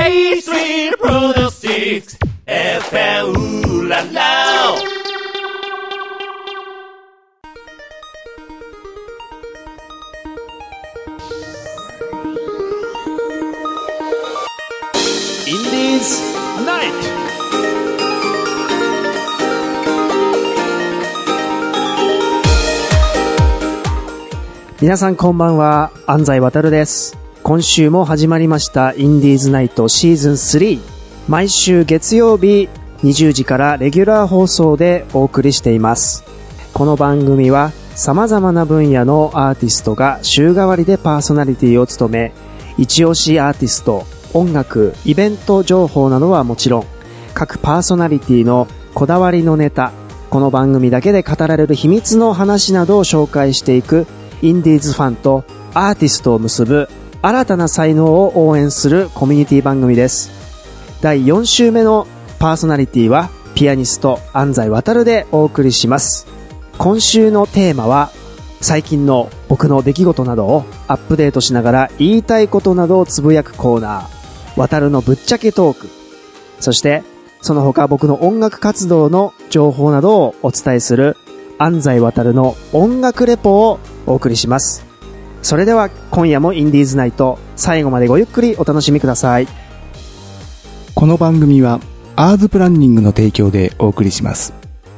A Street Products FM ララインディーズナイト。 皆さんこんばんは、安西渡です。今週も始まりましたインディーズナイトシーズン3。毎週月曜日20時からレギュラー放送でお送りしています。この番組は様々な分野のアーティストが週替わりでパーソナリティを務め、一押しアーティスト、音楽、イベント情報などはもちろん、各パーソナリティのこだわりのネタ、この番組だけで語られる秘密の話などを紹介していくインディーズファンとアーティストを結ぶ新たな才能を応援するコミュニティ番組です。第4週目のパーソナリティはピアニスト安西渡でお送りします。今週のテーマは最近の僕の出来事などをアップデートしながら言いたいことなどをつぶやくコーナー、渡のぶっちゃけトーク。そしてその他僕の音楽活動の情報などをお伝えする安西渡の音楽レポをお送りします。それでは今夜もインディーズナイト、最後までごゆっくりお楽しみください。 この番組はアーズプランニングの提供でお送りします。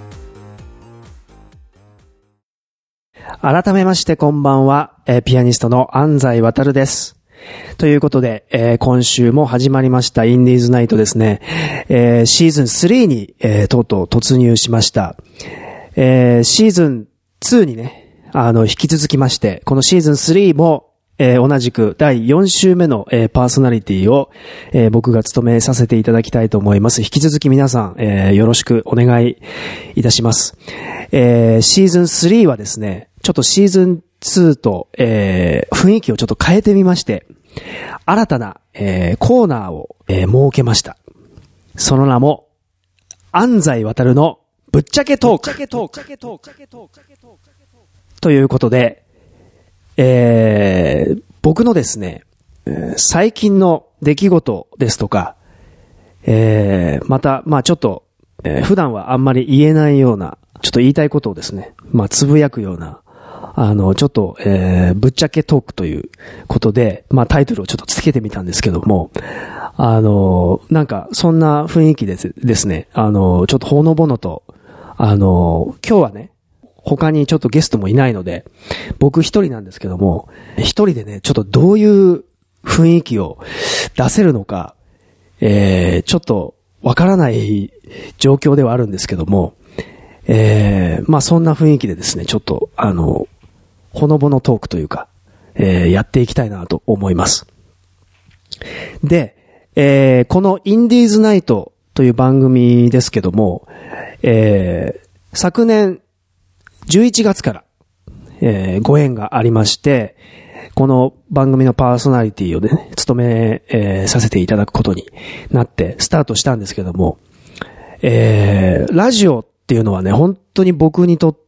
改めましてこんばんは、ピアニストの安西渡です。ということで、今週も始まりましたインディーズナイトですね。シーズン3に、とうとう突入しました。シーズン2にね、引き続きまして、このシーズン3も、同じく第4週目の、パーソナリティを、僕が務めさせていただきたいと思います。引き続き皆さん、よろしくお願いいたします。シーズン3はですね、ちょっとシーズン2と、雰囲気をちょっと変えてみまして、新たな、コーナーを、設けました。その名も、安西渡のぶっちゃけトーク。ということで、僕のですね、最近の出来事ですとか、また、ちょっと、普段はあんまり言えないような、ちょっと言いたいことをですね、つぶやくような、ちょっと、ぶっちゃけトークということで、タイトルをちょっとつけてみたんですけども、なんか、そんな雰囲気ですね、ちょっとほのぼのと、今日はね、他にちょっとゲストもいないので、僕一人なんですけども、一人でね、ちょっとどういう雰囲気を出せるのか、ちょっとわからない状況ではあるんですけども、そんな雰囲気でですね、ちょっと、ほのぼのトークというか、やっていきたいなと思います。で、このインディーズナイトという番組ですけども、昨年11月から、ご縁がありまして、この番組のパーソナリティをね、務め、させていただくことになってスタートしたんですけども、ラジオっていうのはね、本当に僕にとって、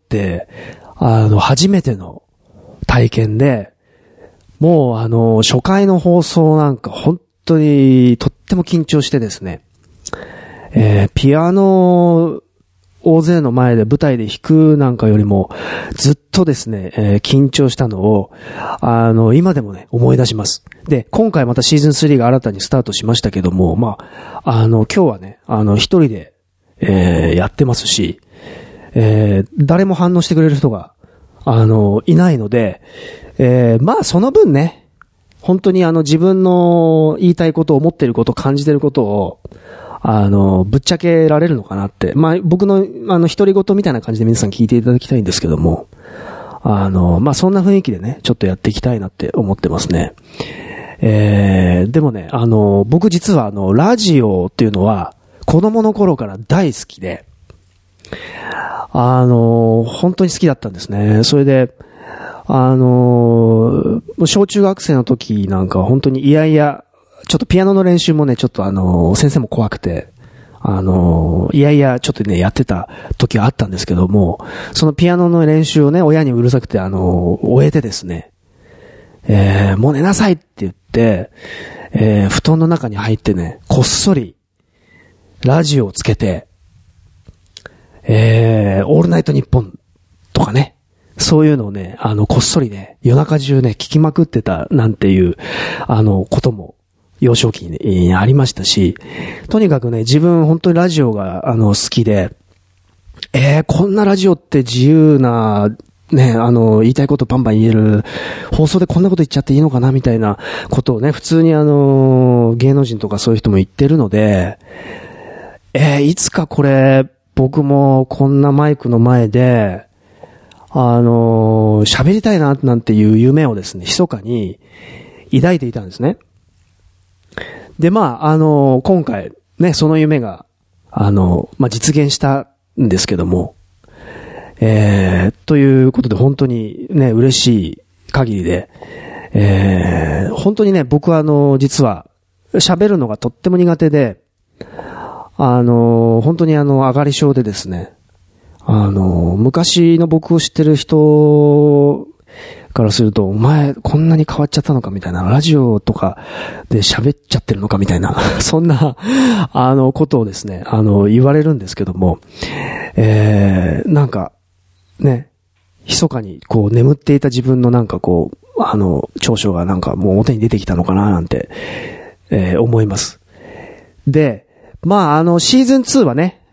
初めての体験で、もう初回の放送なんか本当にとっても緊張してですね、ピアノ大勢の前で舞台で弾くなんかよりもずっとですね、緊張したのを今でもね思い出します。で、今回またシーズン3が新たにスタートしましたけども、今日はね一人で、やってますし、誰も反応してくれる人がいないので、その分ね、本当に自分の言いたいこと、思っていること、感じていることをぶっちゃけられるのかなって。僕の、独り言みたいな感じで皆さん聞いていただきたいんですけども、そんな雰囲気でね、ちょっとやっていきたいなって思ってますね。でもね、僕実はラジオっていうのは、子供の頃から大好きで、本当に好きだったんですね。それで、小中学生の時なんか本当にちょっとピアノの練習もね、ちょっと先生も怖くて、ちょっとね、やってた時はあったんですけども、そのピアノの練習をね、親にうるさくて、終えてですね、もう寝なさいって言って、 布団の中に入ってね、こっそり、ラジオをつけて、オールナイトニッポンとかね、そういうのをね、こっそりね、夜中中ね、聞きまくってたなんていう、ことも、幼少期にありましたし、とにかくね、自分本当にラジオが、好きで、こんなラジオって自由な、ね、言いたいことバンバン言える、放送でこんなこと言っちゃっていいのかなみたいなことをね、普通に芸能人とかそういう人も言ってるので、いつかこれ、僕もこんなマイクの前で、喋りたいな、なんていう夢をですね、密かに抱いていたんですね。で、まあ、今回、ね、その夢が、実現したんですけども、ということで本当にね、嬉しい限りで、本当にね、僕は実は、喋るのがとっても苦手で、本当に上がり症でですね、昔の僕を知ってる人からすると、お前こんなに変わっちゃったのかみたいな、ラジオとかで喋っちゃってるのかみたいな、そんな、ことをですね、言われるんですけども、なんか、ね、密かにこう眠っていた自分のなんかこう、長所がなんかもう表に出てきたのかななんて、思います。で、まあシーズン2はね、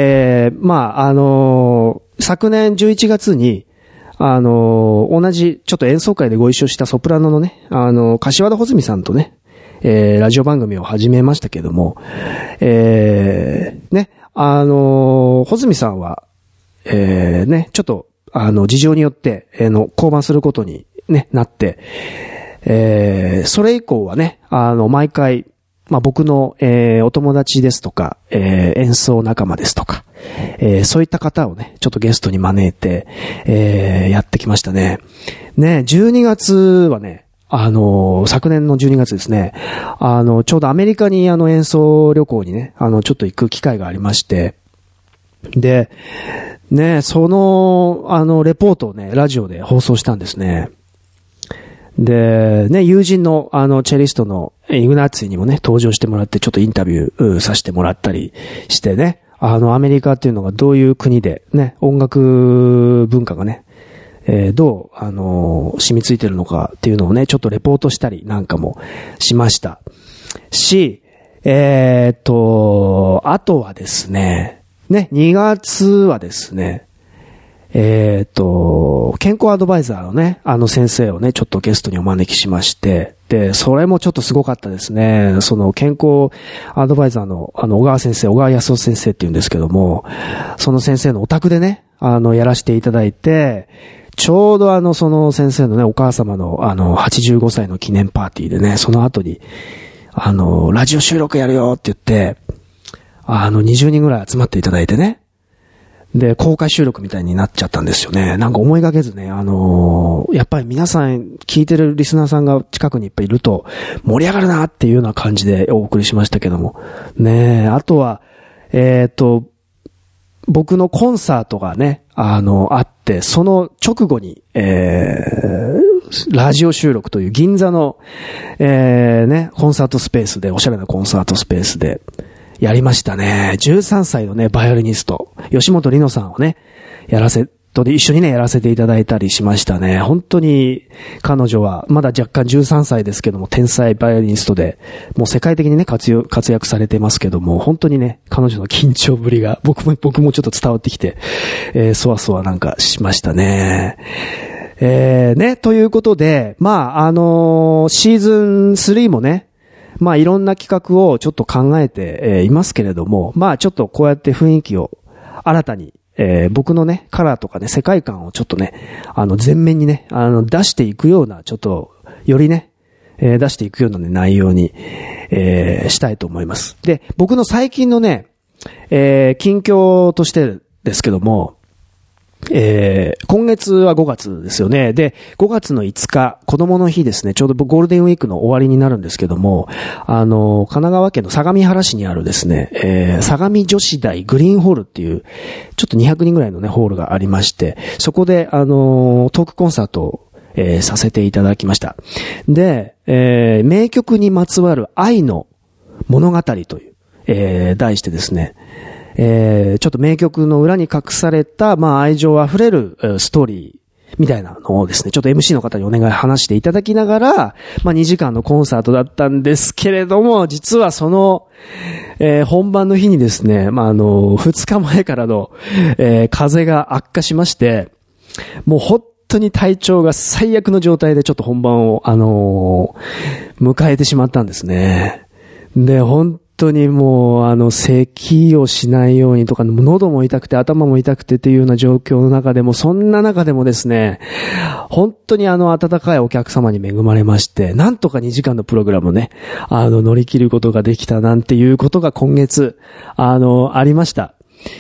昨年11月に、同じ、ちょっと演奏会でご一緒したソプラノのね、柏田穂積さんとね、ラジオ番組を始めましたけども、ね、穂積さんは、ね、ちょっと、事情によって、降板することに、ね、なって、それ以降はね、毎回、まあ、僕の、お友達ですとか、演奏仲間ですとか、そういった方をね、ちょっとゲストに招いて、やってきましたね。ね、12月はね、昨年の12月ですね、ちょうどアメリカに演奏旅行にね、ちょっと行く機会がありまして、で、ね、その、レポートをね、ラジオで放送したんですね。で、ね、友人の、チェリストのイグナッツィにもね、登場してもらって、ちょっとインタビューさせてもらったりしてね、アメリカっていうのがどういう国で、ね、音楽文化がね、どう、染みついてるのかっていうのをね、ちょっとレポートしたりなんかもしました。し、あとはですね、ね、2月はですね、健康アドバイザーのね、先生をね、ちょっとゲストにお招きしまして、で、それもちょっとすごかったですね。その健康アドバイザーの、小川先生、小川康夫先生って言うんですけども、その先生のお宅でね、やらせていただいて、ちょうどその先生のね、お母様の85歳の記念パーティーでね、その後に、ラジオ収録やるよって言って、20人ぐらい集まっていただいてね、で、公開収録みたいになっちゃったんですよね。なんか思いがけずね、やっぱり皆さん聞いてるリスナーさんが近くにいっぱいいると盛り上がるなっていうような感じでお送りしましたけども。ねえ、あとは、僕のコンサートがね、あって、その直後に、ラジオ収録という銀座の、ね、コンサートスペースで、おしゃれなコンサートスペースで、やりましたね。13歳のね、バイオリニスト、吉本里乃さんをね、一緒にね、やらせていただいたりしましたね。本当に、彼女は、まだ若干13歳ですけども、天才バイオリニストで、もう世界的にね、活躍されてますけども、本当にね、彼女の緊張ぶりが、僕もちょっと伝わってきて、そわそわなんかしましたね。ね、ということで、まあ、シーズン3もね、まあいろんな企画をちょっと考えていますけれども、まあちょっとこうやって雰囲気を新たに、僕のね、カラーとかね、世界観をちょっとね、前面にね、出していくような、ちょっと、よりね、出していくような、ね、内容に、したいと思います。で、僕の最近のね、近況としてですけども、今月は5月ですよね。で、5月の5日、子供の日ですね。ちょうどゴールデンウィークの終わりになるんですけども、神奈川県の相模原市にあるですね、相模女子大グリーンホールっていう、ちょっと200人ぐらいのね、ホールがありまして、そこで、トークコンサートをさせていただきました。で、名曲にまつわる愛の物語という、題してですね、ちょっと名曲の裏に隠された、愛情あふれるストーリーみたいなのをですね、ちょっと MC の方にお願い話していただきながら、2時間のコンサートだったんですけれども、実はその、本番の日にですね、2日前からの、風邪が悪化しまして、もう本当に体調が最悪の状態でちょっと本番を、迎えてしまったんですね。で、本当にもう、咳をしないようにとか、喉も痛くて頭も痛くてっていうような状況の中でも、そんな中でもですね、本当に温かいお客様に恵まれまして、なんとか2時間のプログラムをね、乗り切ることができたなんていうことが今月、ありました。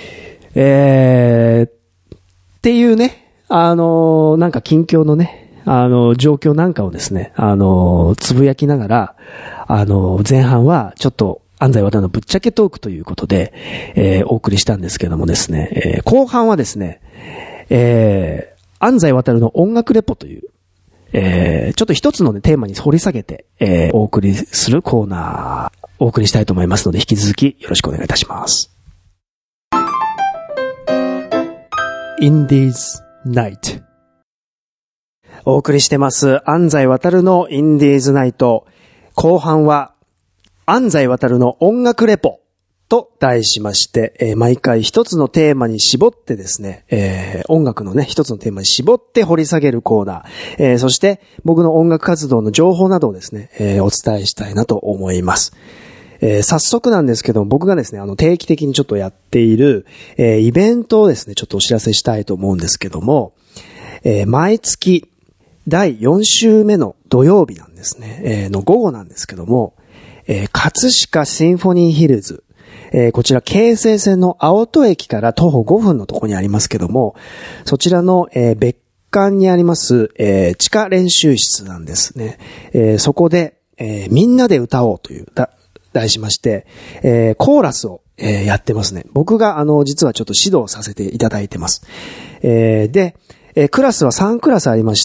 っていうね、なんか近況のね、状況なんかをですね、つぶやきながら、前半はちょっと安西渡のぶっちゃけトークということで、お送りしたんですけどもですね、後半はですね、安西渡の音楽レポという、ちょっと一つの、ね、テーマに掘り下げて、お送りするコーナー、お送りしたいと思いますので、引き続きよろしくお願いいたします。Indies Night。お送りしてます、安西渡のインディーズナイト。後半は、安西渡の音楽レポと題しまして、毎回一つのテーマに絞ってですね、音楽のね、一つのテーマに絞って掘り下げるコーナー、そして僕の音楽活動の情報などをですね、お伝えしたいなと思います。早速なんですけども、僕がですね、定期的にちょっとやっている、イベントをですね、ちょっとお知らせしたいと思うんですけども、毎月第4週目の土曜日なんですね、の午後なんですけども、葛飾シンフォニーヒルズ、こちら京成線の青戸駅から徒歩5分のところにありますけども、そちらの、別館にあります、地下練習室なんですね。そこで、みんなで歌おうという題しまして、コーラスを、やってますね。僕が実はちょっと指導させていただいてます。で、クラスは3クラスありまして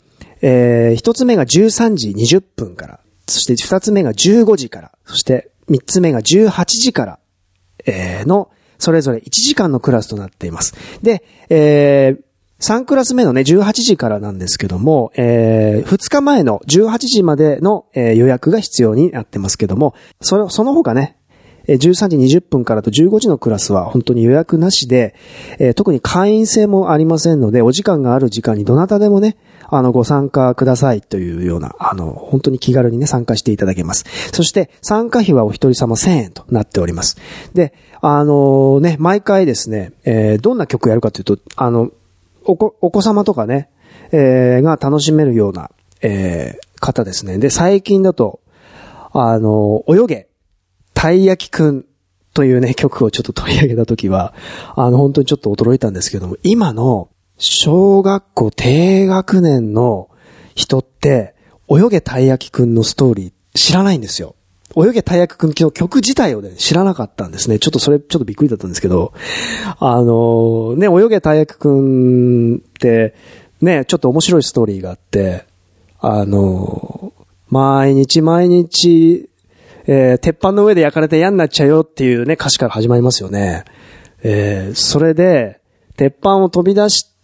、1つ目が13時20分から、そして2つ目が15時から、そして3つ目が18時から、の、それぞれ1時間のクラスとなっています。で、3クラス目のね、18時からなんですけども、2日前の18時までの、予約が必要になってますけども、その他ね、13時20分からと15時のクラスは本当に予約なしで、特に会員制もありませんので、お時間がある時間にどなたでもね、ご参加くださいというような、本当に気軽にね、参加していただけます。そして、参加費はお一人様1000円となっております。で、ね、毎回ですね、どんな曲をやるかというと、お子様とかね、が楽しめるような、方ですね。で、最近だと、泳げ、たい焼きくんというね、曲をちょっと取り上げたときは、本当にちょっと驚いたんですけども、今の小学校低学年の人って、泳げたい焼きくんのストーリー知らないんですよ。泳げたい焼きくんの曲自体をね、知らなかったんですね。ちょっとびっくりだったんですけど、ね、泳げたい焼きくんって、ね、ちょっと面白いストーリーがあって、毎日、鉄板の上で焼かれて嫌になっちゃうよっていうね、歌詞から始まりますよね。それで、鉄板を飛び出して、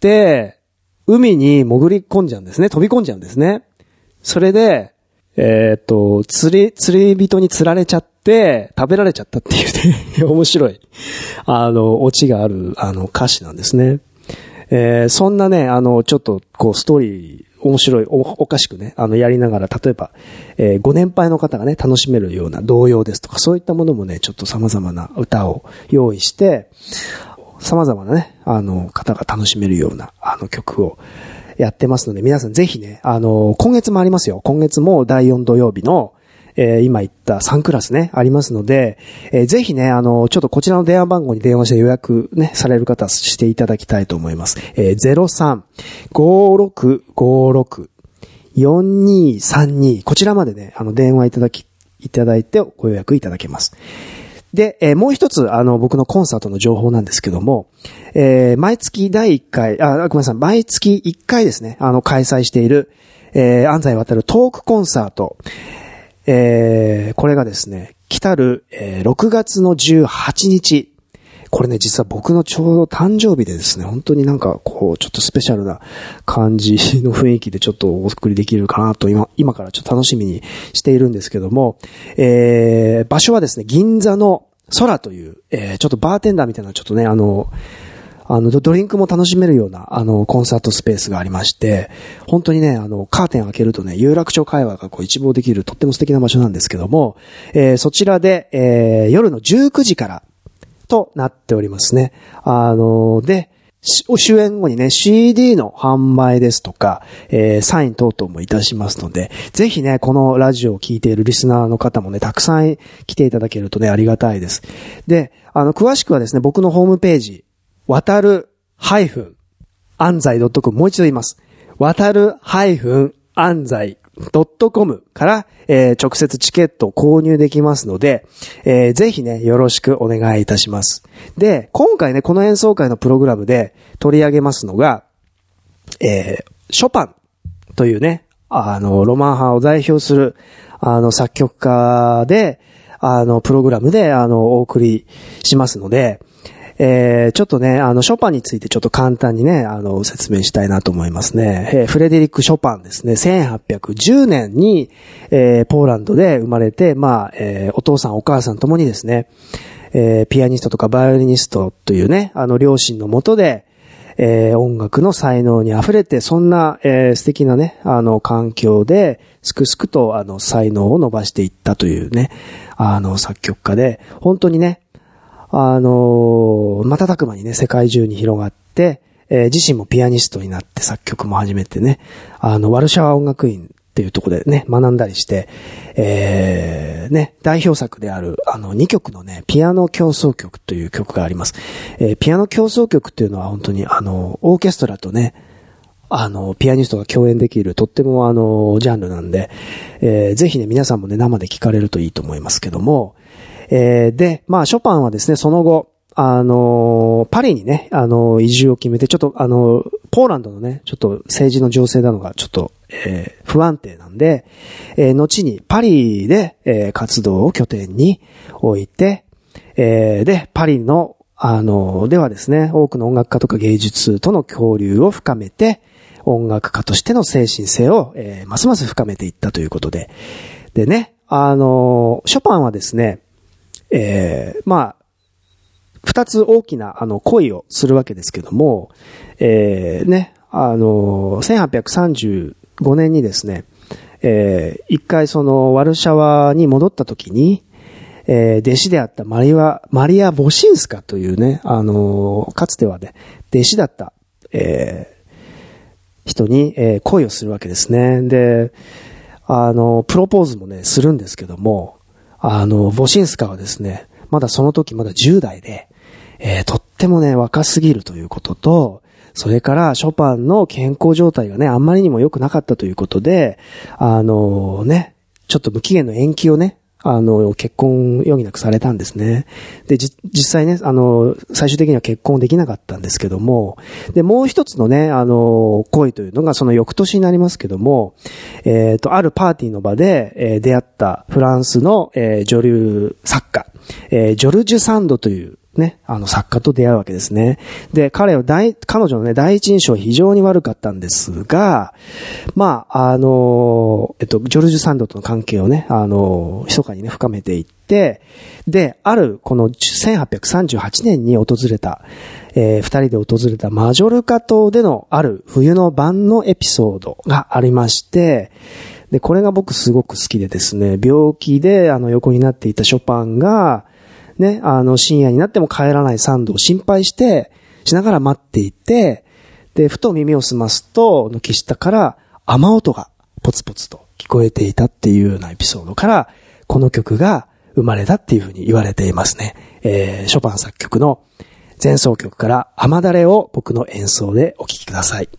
海に潜り込んじゃうんですね。飛び込んじゃうんですね。それで、釣り人に釣られちゃって、食べられちゃったっていうね、面白い、オチがある、歌詞なんですね。そんなね、ちょっと、ストーリー、面白い、おかしくね、やりながら、例えば、ご年配の方がね、楽しめるような童謡ですとか、そういったものもね、ちょっと様々な歌を用意して、様々なね、方が楽しめるような、曲をやってますので、皆さんぜひね、今月もありますよ。今月も第4土曜日の、今言った3クラスね、ありますので、ぜひね、ちょっとこちらの電話番号に電話して予約ね、される方していただきたいと思います。03-5656-4232こちらまでね、電話いただいてご予約いただけます。 で、もう一つ、僕のコンサートの情報なんですけども、毎月第1回、ごめんなさい、毎月1回ですね、開催している、安西渡るトークコンサート、これがですね、来たる、6月の18日、これね、実は僕のちょうど誕生日でですね、本当になんかこう、ちょっとスペシャルな感じの雰囲気でちょっとお送りできるかなと今からちょっと楽しみにしているんですけども、場所はですね、銀座の空という、ちょっとバーテンダーみたいなちょっとね、ドリンクも楽しめるような、コンサートスペースがありまして、本当にね、カーテン開けるとね、有楽町界隈がこう一望できるとっても素敵な場所なんですけども、そちらで、夜の19時から、となっておりますね。で、終演後にね、CD の販売ですとか、サイン等々もいたしますので、ぜひね、このラジオを聞いているリスナーの方もね、たくさん来ていただけるとね、ありがたいです。で、詳しくはですね、僕のホームページ、渡る-安西.com、もう一度言います。渡る-安西.com から、直接チケットを購入できますので、ぜひね、よろしくお願いいたします。で、今回ね、この演奏会のプログラムで取り上げますのが、ショパンというね、ロマン派を代表する、作曲家で、プログラムで、お送りしますので、ちょっとね、ショパンについてちょっと簡単にね、説明したいなと思いますね。フレデリック・ショパンですね。1810年に、ポーランドで生まれて、お父さんお母さんともにですね、ピアニストとかバイオリニストというね、両親のもとで、音楽の才能に溢れて、そんな、素敵なね、環境で、すくすくと、才能を伸ばしていったというね、作曲家で、本当にね、瞬く間にね、世界中に広がって、自身もピアニストになって作曲も始めてね、ワルシャワ音楽院っていうところでね、学んだりして、ね、代表作である、2曲のね、ピアノ協奏曲という曲があります。ピアノ協奏曲っていうのは本当に、オーケストラとね、ピアニストが共演できる、とってもジャンルなんで、ぜひね、皆さんもね、生で聴かれるといいと思いますけども、で、ショパンはですね、その後、パリにね、移住を決めて、ちょっとポーランドのね、ちょっと政治の情勢なのがちょっと、不安定なんで、後にパリで、活動を拠点に置いて、で、パリの、ではですね、多くの音楽家とか芸術との交流を深めて、音楽家としての精神性を、ますます深めていったということで。でね、ショパンはですね、二つ大きな、恋をするわけですけども、ね、1835年にですね、一回ワルシャワに戻った時に、弟子であったマリア・ボシンスカというね、かつてはね、弟子だった、人に、恋をするわけですね。で、プロポーズもね、するんですけども、ボシンスカはですね、まだその時まだ10代で、とってもね、若すぎるということと、それからショパンの健康状態がね、あんまりにも良くなかったということで、ね、ちょっと無期限の延期をね、結婚余儀なくされたんですね。で、実際ね、最終的には結婚できなかったんですけども、で、もう一つのね、恋というのがその翌年になりますけども、あるパーティーの場で、出会ったフランスの、女流作家、ジョルジュ・サンドという、ね、作家と出会うわけですね。で、彼女のね、第一印象は非常に悪かったんですが、ジョルジュ・サンドとの関係をね、密かにね、深めていって、で、ある、この1838年に訪れた、二人で訪れたマジョルカ島でのある冬の晩のエピソードがありまして、で、これが僕すごく好きでですね、病気で横になっていたショパンが、ね、深夜になっても帰らないサンドを心配しながら待っていて、で、ふと耳を澄ますと、軒下から雨音がポツポツと聞こえていたっていうようなエピソードから、この曲が生まれたっていうふうに言われていますね。ショパン作曲の前奏曲から雨だれを僕の演奏でお聴きください。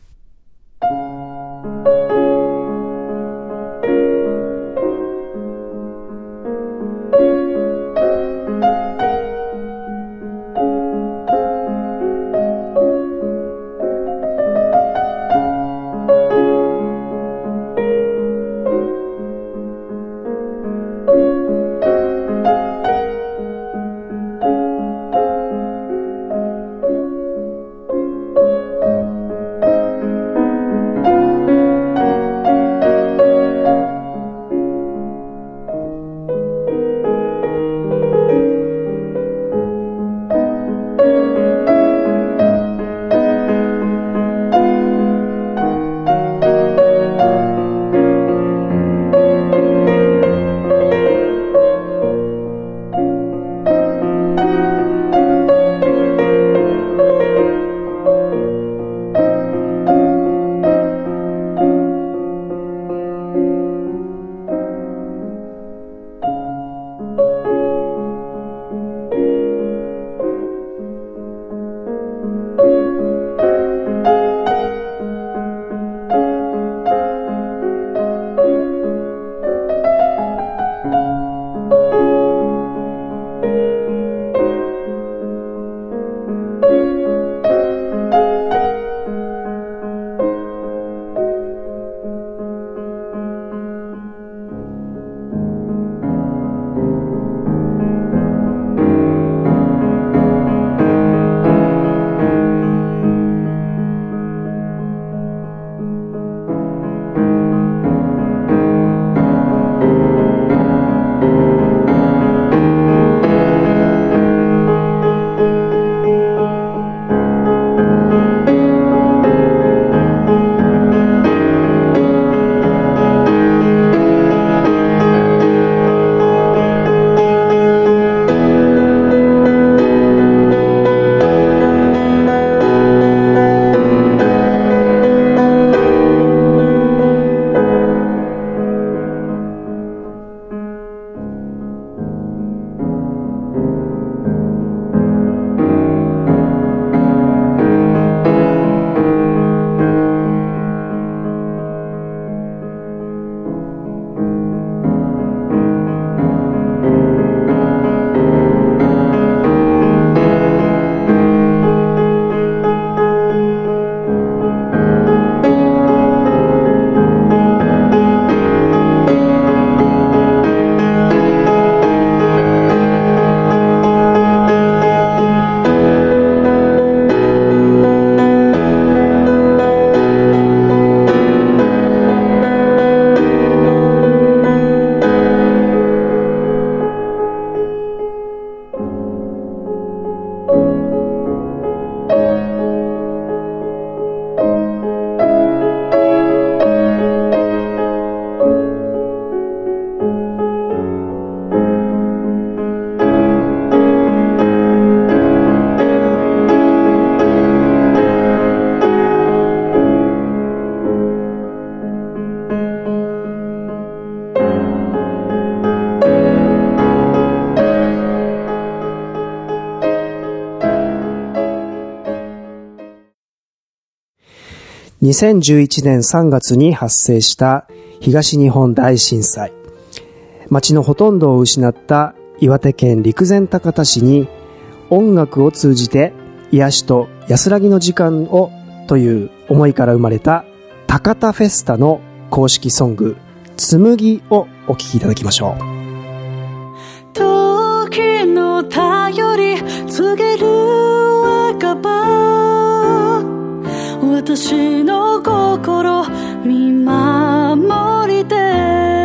2011年3月に発生した東日本大震災。町のほとんどを失った岩手県陸前高田市に音楽を通じて癒しと安らぎの時間をという思いから生まれた高田フェスタの公式ソング紬をお聴きいただきましょう。 時の頼り告げる赤羽、私の心見守りて、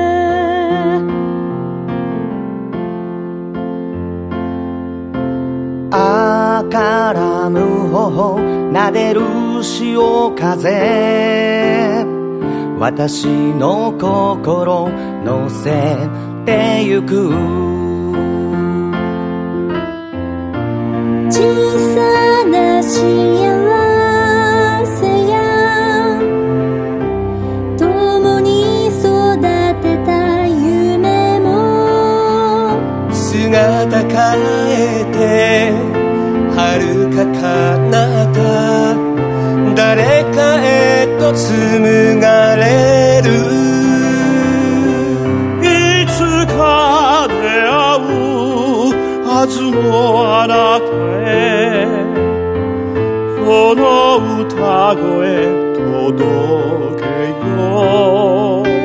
赤らむ頬撫でる潮風、私の心乗せてゆく。 小さな幸せや共に育てた夢も姿変えて遥か彼方誰かへと紡がれる。いつか出会うはずのあなたへこの歌声届けよう。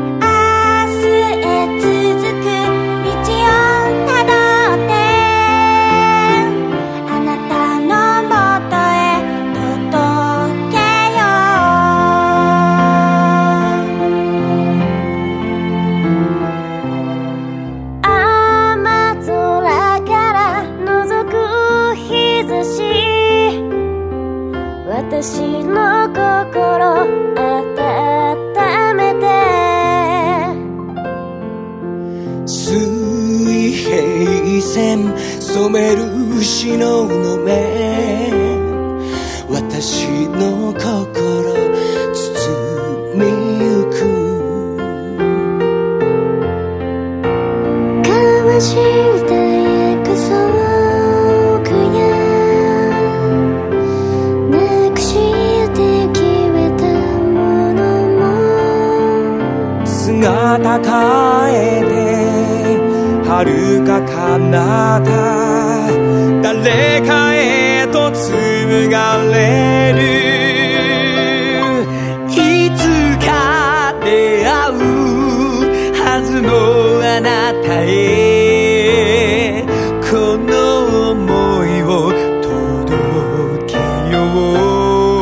私の心温めて、 水平線染める篠の目、私の心包みゆく。 交わした約束や姿変えて遥か彼方誰かへと紡がれる。いつか出会うはずのあなたへこの想いを届けよう。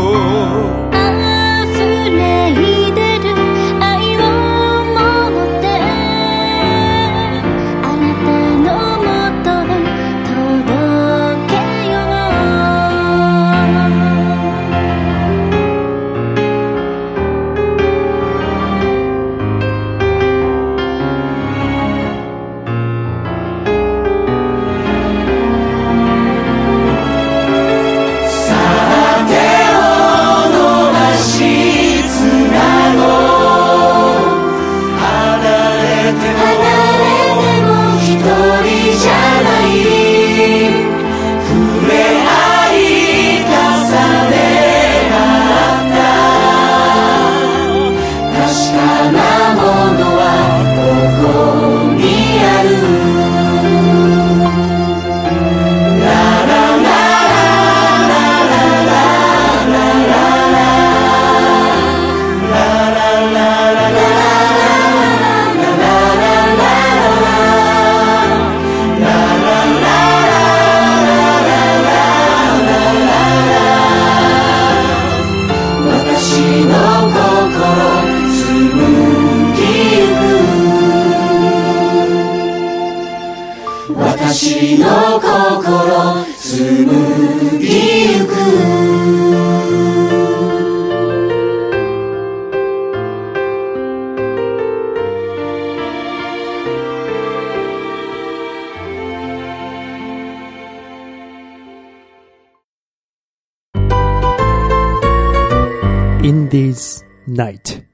私の心紡ぎゆく。 Indies Night。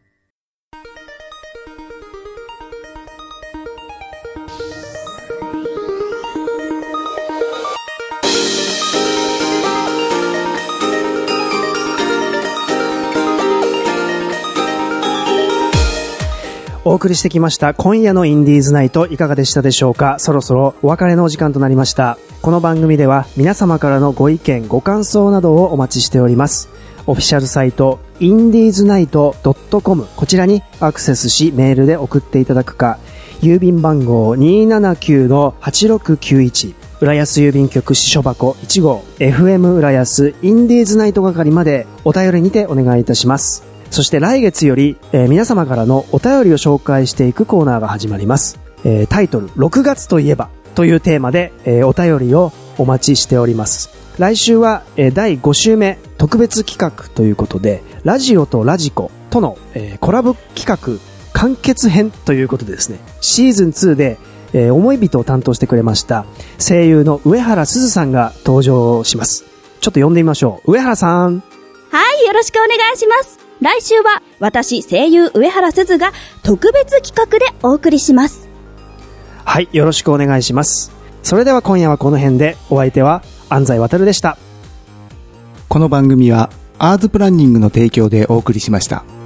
お送りしてきました今夜のインディーズナイトいかがでしたでしょうか。そろそろお別れのお時間となりました。この番組では皆様からのご意見ご感想などをお待ちしております。オフィシャルサイト indiesnight.com こちらにアクセスしメールで送っていただくか、郵便番号 279-8691 浦安郵便局支所箱1号 FM 浦安インディーズナイト係までお便りにてお願いいたします。そして来月より、皆様からのお便りを紹介していくコーナーが始まります。タイトル6月といえばというテーマで、お便りをお待ちしております。来週は、第5週目特別企画ということでラジオとラジコとの、コラボ企画完結編ということでですね、シーズン2で、思い人を担当してくれました声優の上原すずさんが登場します。ちょっと呼んでみましょう。上原さん。 はい、よろしくお願いします。来週は私声優上原すずが特別企画でお送りします。 はい、よろしくお願いします。それでは今夜はこの辺で、お相手は安西渡でした。 この番組はアーズプランニングの提供でお送りしました。